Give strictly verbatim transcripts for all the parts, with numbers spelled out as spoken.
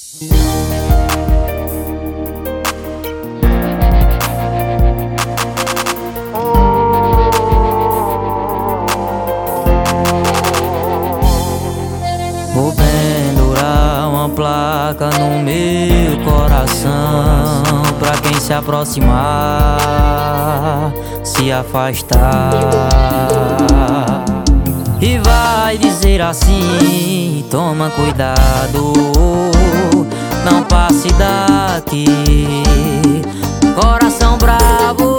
Vou pendurar uma placa no meu coração, pra quem se aproximar se afastar. E vai dizer assim: toma cuidado, não passe daqui, coração bravo.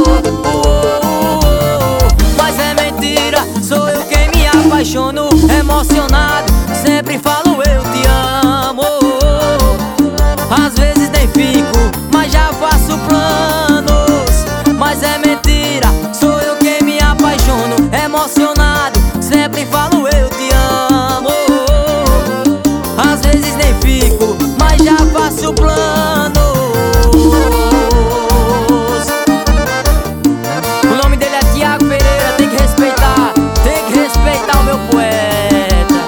Mas é mentira, sou eu quem me apaixono, emocionado, sempre falo eu te amo. Às vezes nem fico, mas já faço planos. Mas é mentira, sou eu quem me apaixono, emocionado, sempre falo eu te amo. Às vezes nem fico, mas já faço planos. O nome dele é Tiago Pereira, tem que respeitar, tem que respeitar o meu poeta.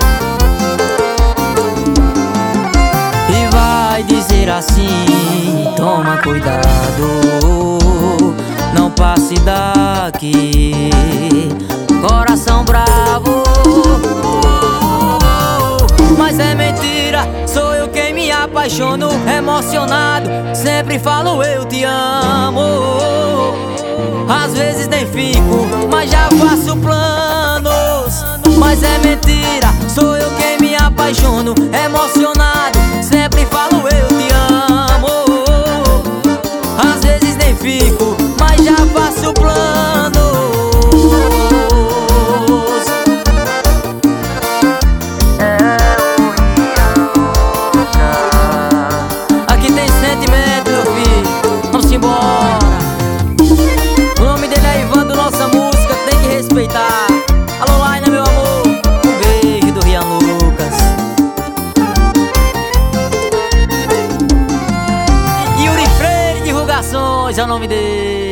E vai dizer assim: toma cuidado, não passe daqui, coração bravo. Mas é mentira, sou eu quem me apaixono, emocionado, sempre falo eu te amo. Às vezes nem fico, mas já faço planos. Mas é mentira, sou eu quem me apaixono, emocionado, sempre falo eu te amo. Às vezes nem fico, mas já faço planos. Aqui tem sentimento, meu filho, vamos embora. O nome dele é Ivan, do Nossa Música, tem que respeitar. Alô, Laina, meu amor, um beijo do Rian Lucas. Yuri Freire Divulgações é o nome dele.